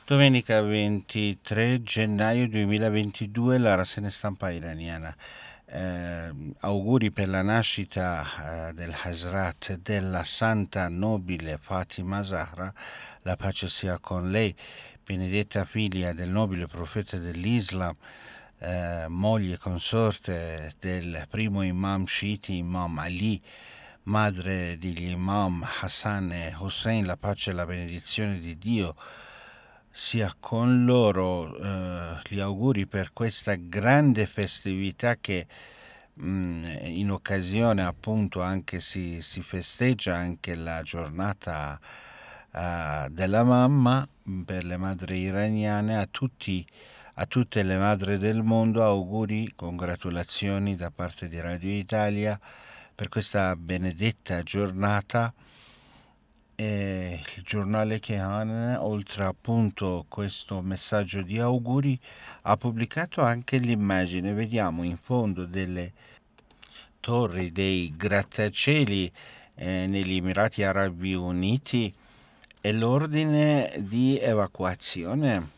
Domenica 23 gennaio 2022, la rassegna stampa iraniana. Auguri per la nascita del Hazrat della Santa Nobile Fatima Zahra, la pace sia con lei, benedetta figlia del nobile profeta dell'Islam, moglie e consorte del primo imam sciiti, Imam Ali, madre degli imam Hassan e Hussein, la pace e la benedizione di Dio sia con loro. Gli auguri per questa grande festività che in occasione appunto anche si festeggia anche la giornata della mamma per le madri iraniane. A tutte le madri del mondo auguri, congratulazioni da parte di Radio Italia per questa benedetta giornata. Il giornale Kehan, oltre appunto questo messaggio di auguri, ha pubblicato anche l'immagine, vediamo in fondo delle torri dei grattacieli negli Emirati Arabi Uniti e l'ordine di evacuazione.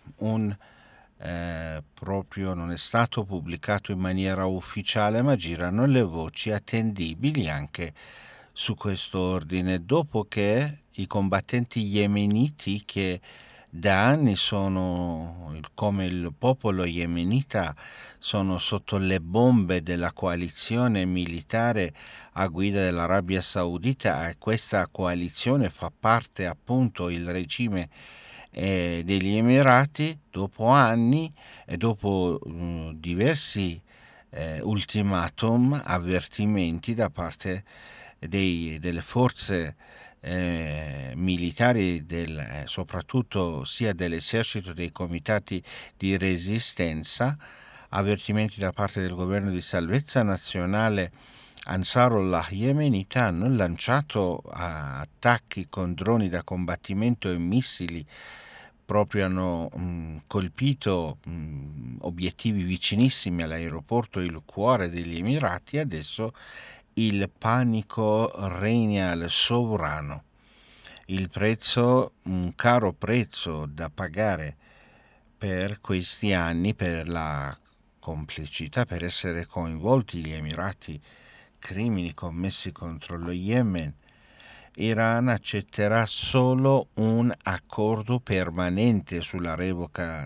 Proprio non è stato pubblicato in maniera ufficiale, ma girano le voci attendibili anche su questo ordine, dopo che i combattenti yemeniti, che da anni sono come il popolo yemenita, sono sotto le bombe della coalizione militare a guida dell'Arabia Saudita, e questa coalizione fa parte appunto il regime degli Emirati. Dopo anni e dopo diversi ultimatum, avvertimenti da parte delle forze militari, soprattutto sia dell'esercito, dei comitati di resistenza, avvertimenti da parte del governo di salvezza nazionale Ansarullah yemenita, hanno lanciato attacchi con droni da combattimento e missili, proprio hanno colpito obiettivi vicinissimi all'aeroporto, il cuore degli Emirati. Adesso il panico regna al sovrano. Il prezzo, un caro prezzo da pagare per questi anni, per la complicità, per essere coinvolti gli Emirati, crimini commessi contro lo Yemen. Iran accetterà solo un accordo permanente sulla revoca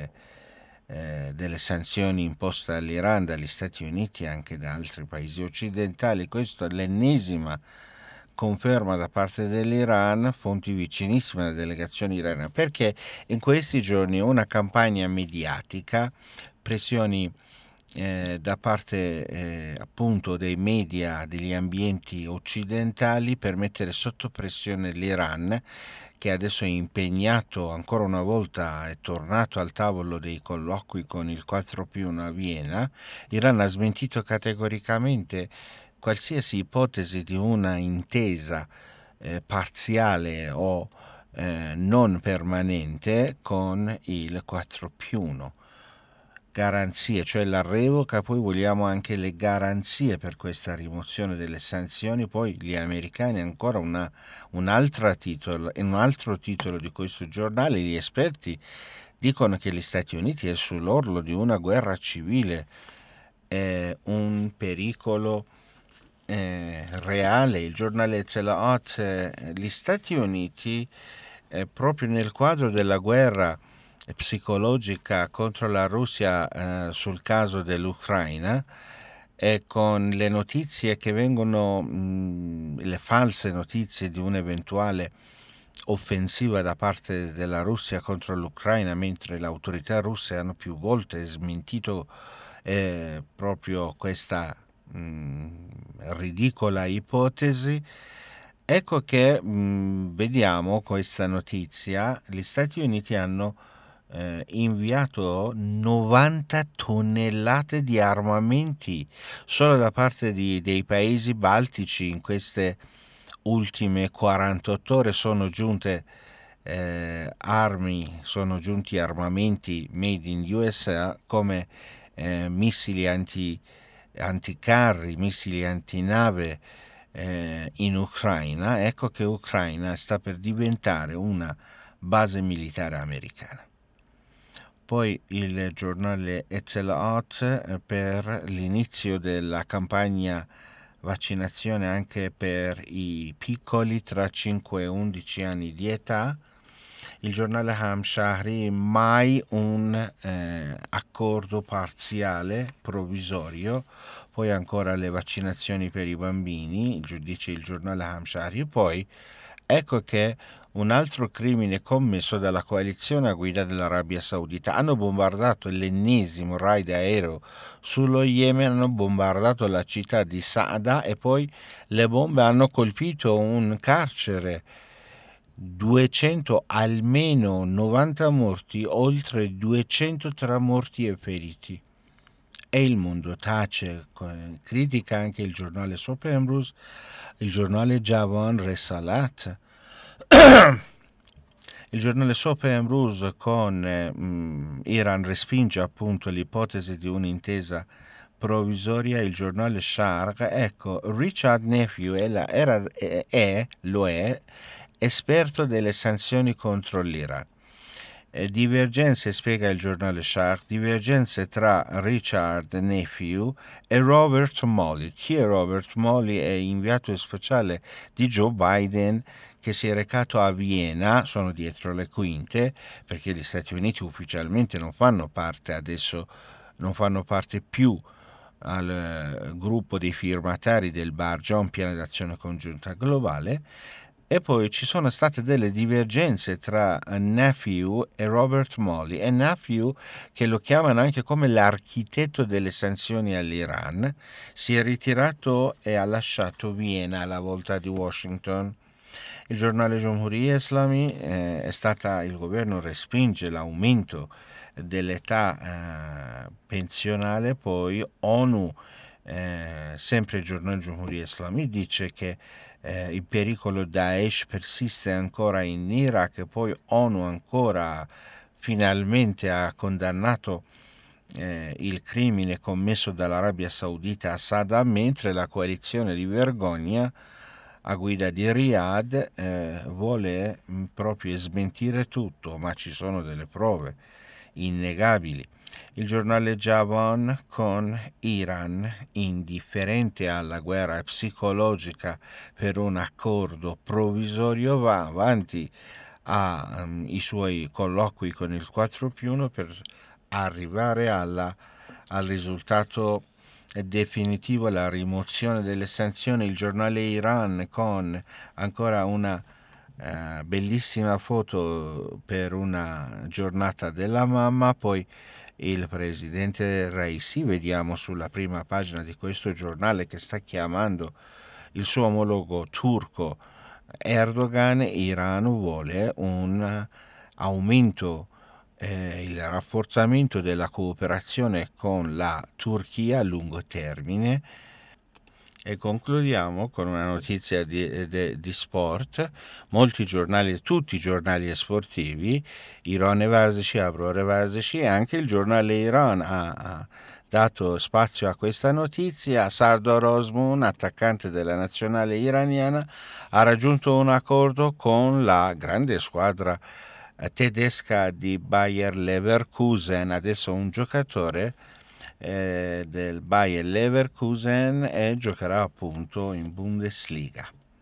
delle sanzioni imposte all'Iran dagli Stati Uniti e anche da altri paesi occidentali. Questa è l'ennesima conferma da parte dell'Iran, fonti vicinissime alla delegazione iraniana, perché in questi giorni una campagna mediatica, pressioni da parte appunto dei media, degli ambienti occidentali, per mettere sotto pressione l'Iran, che adesso è impegnato ancora una volta, è tornato al tavolo dei colloqui con il 4+1 a Vienna. L'Iran ha smentito categoricamente qualsiasi ipotesi di una intesa parziale o non permanente con il 4+1. Garanzie, cioè la revoca, poi vogliamo anche le garanzie per questa rimozione delle sanzioni. Poi gli americani, ancora un altro titolo di questo giornale, gli esperti dicono che gli Stati Uniti è sull'orlo di una guerra civile, è un pericolo reale. Il giornale Tzelaot, gli Stati Uniti proprio nel quadro della guerra psicologica contro la Russia sul caso dell'Ucraina, e con le notizie che vengono, le false notizie di un'eventuale offensiva da parte della Russia contro l'Ucraina, mentre le autorità russe hanno più volte smentito proprio questa ridicola ipotesi. Ecco che vediamo questa notizia: gli Stati Uniti hanno inviato 90 tonnellate di armamenti solo da parte dei paesi baltici. In queste ultime 48 ore sono giunte sono giunti armamenti made in USA, come missili anticarri, missili antinave in Ucraina. Ecco che Ucraina sta per diventare una base militare americana. Poi il giornale Etzel-Hot per l'inizio della campagna vaccinazione anche per i piccoli tra 5 e 11 anni di età. Il giornale Hamshahri, mai un accordo parziale, provvisorio. Poi ancora le vaccinazioni per i bambini, dice il giornale Hamshahri. Poi ecco che un altro crimine commesso dalla coalizione a guida dell'Arabia Saudita. Hanno bombardato l'ennesimo raid aereo sullo Yemen, hanno bombardato la città di Saada e poi le bombe hanno colpito un carcere. 200, almeno 90 morti, oltre 200 tra morti e feriti. E il mondo tace, critica anche il giornale Soap Emruz, il giornale Javan Resalat. Il giornale Soap Emruz con Iran respinge appunto l'ipotesi di un'intesa provvisoria. Il giornale Sharq, ecco, Richard Nephew lo è esperto delle sanzioni contro l'Iran. Divergenze, spiega il giornale Sharq, divergenze tra Richard Nephew e Robert Malley. Chi è Robert Malley? È inviato speciale di Joe Biden che si è recato a Vienna, sono dietro le quinte, perché gli Stati Uniti ufficialmente non fanno parte adesso, non fanno parte più al gruppo dei firmatari del BARGA, un piano d'azione congiunta globale. E poi ci sono state delle divergenze tra Nephew e Robert Malley, e Nephew, che lo chiamano anche come l'architetto delle sanzioni all'Iran, si è ritirato e ha lasciato Vienna alla volta di Washington. Il giornale Jomhuriya Islami il governo respinge l'aumento dell'età pensionale. Poi ONU, sempre il giornale Jomhuriya Islami, dice che il pericolo Daesh persiste ancora in Iraq, e poi ONU ancora finalmente ha condannato il crimine commesso dall'Arabia Saudita a Saddam, mentre la coalizione di vergogna a guida di Riyadh vuole proprio smentire tutto, ma ci sono delle prove innegabili. Il giornale Javan con Iran indifferente alla guerra psicologica per un accordo provvisorio, va avanti ai suoi colloqui con il 4+1 per arrivare al risultato definitivo, la rimozione delle sanzioni. Il giornale Iran con ancora una bellissima foto per una giornata della mamma. Poi il presidente Raisi, vediamo sulla prima pagina di questo giornale, che sta chiamando il suo omologo turco Erdogan. Iran vuole un aumento, il rafforzamento della cooperazione con la Turchia a lungo termine. E concludiamo con una notizia di sport. Molti giornali, tutti i giornali sportivi, Iran e Varzici, Abrore Varzici, e anche il giornale Iran ha dato spazio a questa notizia. Sardar Osman, attaccante della nazionale iraniana, ha raggiunto un accordo con la grande squadra tedesca di Bayer Leverkusen. Adesso un giocatore del Bayer Leverkusen e giocherà appunto in Bundesliga.